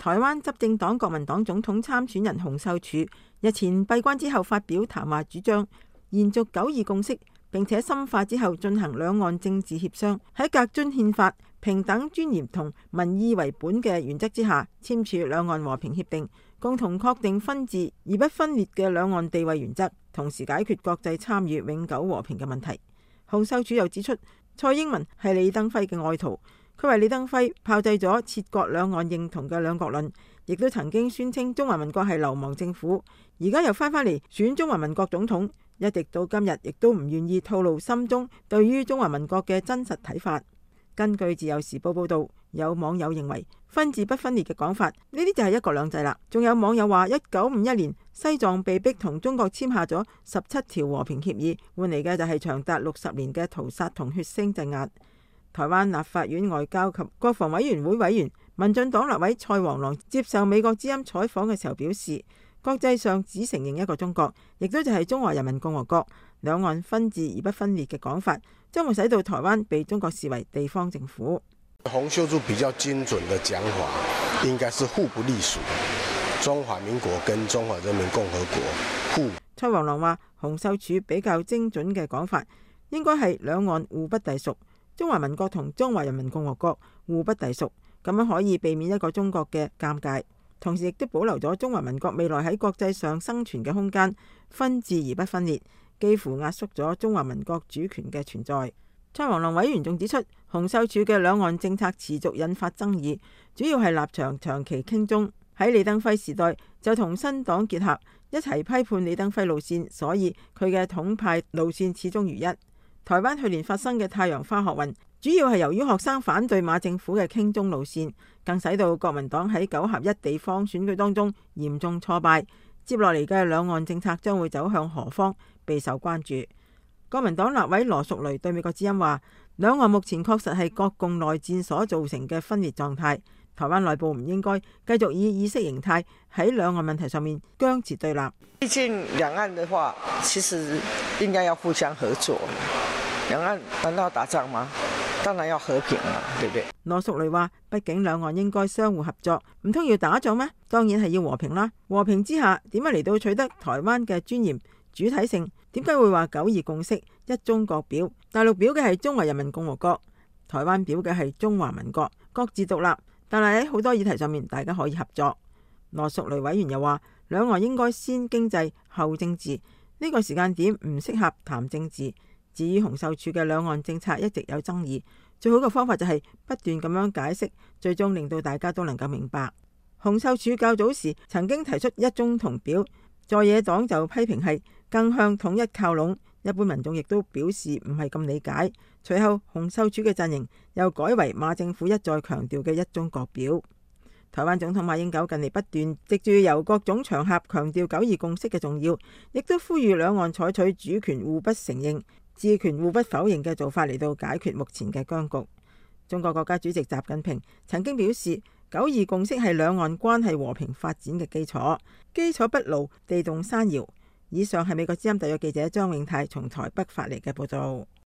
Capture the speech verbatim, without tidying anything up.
台灣執政黨國民黨總統參選人洪秀柱日前閉關之後發表談話，主張延續九二共識，並且深化之後進行兩岸政治協商，喺格遵憲法、平等尊嚴同民意為本嘅原則之下，簽署兩岸和平協定，共同確定分治而不分裂嘅兩岸地位原則，同時解決國際參與永久和平嘅問題。洪秀柱又指出，蔡英文係李登輝嘅愛徒，佢話李登輝炮製咗切割兩岸認同嘅兩國論，亦都曾經宣稱中華民國係流氓政府，而家又翻返嚟選中華民國總統，一直到今日亦都唔願意透露心中對於中華民國嘅真實睇法。根據自由時報報道，有網友認為分治不分裂嘅講法，呢啲就係一國兩制啦。仲有網友話，一九五一年西藏被逼同中國簽下咗十七條和平協議，換嚟嘅就係長達六十年嘅屠殺同血腥鎮壓。台灣立法院外交及國防委員會委員、民進黨立委蔡黃郎接受美國之音採訪嘅時候表示，國際上只承認一個中國，亦都就係中華人民共和國，兩岸分治而不分裂嘅講法，將會使到台灣被中國視為地方政府。 洪秀柱比較精準的講法，應該是互不隸屬，中華民國跟中華人民共和國互。 蔡黃郎話，洪秀柱比較精準嘅講法，應該係兩岸互不隸屬，中華民國同中華人民共和國互不隸屬，咁樣可以避免一個中國嘅尷尬，同時亦都保留咗中華民國未來喺國際上生存嘅空間。分治而不分裂，幾乎壓縮咗中華民國主權嘅存在。蔡黃郎委員仲指出，洪秀柱嘅兩岸政策持續引發爭議，主要係立場長期傾中。喺李登輝時代就同新黨結合，一齊批判李登輝路線，所以佢嘅統派路線始終如一。台灣去年發生嘅太陽花學運，主要係由於學生反對馬政府嘅傾中路線，更使到國民黨喺九合一地方選舉當中嚴重挫敗。接落嚟嘅兩岸政策將會走向何方，備受關注。國民黨立委羅淑蕾對美國之音話，兩岸目前確實係國共內戰所造成嘅分裂狀態，台灣內部唔應該繼續以意識形態喺兩岸問題上面僵持對立。 畢竟兩岸的話，其實應該要互相合作。兩岸難道要打仗嗎？當然要和平啦，對不對？ 羅淑蕾話，畢竟兩岸應該相互合作，唔通要打仗咩？當然係要和平啦。和平之下，點樣嚟到取得台灣嘅尊嚴、主體性？點解會話九二共識、一中國表？大陸表嘅係中華人民共和國，台灣表嘅係中華民國，各自獨立，但係喺好多議題上面，大家可以合作。羅淑蕾委員又話，兩岸應該先經濟後政治，呢個時間點唔適合談政治。至於洪秀柱嘅兩岸政策一直有爭議，最好嘅方法就係不斷咁樣解釋，最終令到大家都能夠明白。洪秀柱較早時曾經提出一中同表，在野黨就批評係更向統一靠攏，一般民眾亦都表示唔係咁理解。隨後洪秀柱嘅陣營又改為馬政府一再強調嘅一中國表。台灣總統馬英九近嚟不斷藉住由各種場合強調九二共識嘅重要，亦都呼籲兩岸採取主權互不承認、治權互不否認嘅做法嚟到解決目前嘅僵局。中國國家主席習近平曾經表示，九二共識係兩岸關係和平發展嘅基礎，基礎不牢，地動山搖。以上係美國之音特約記者張永泰從台北發嚟嘅報道。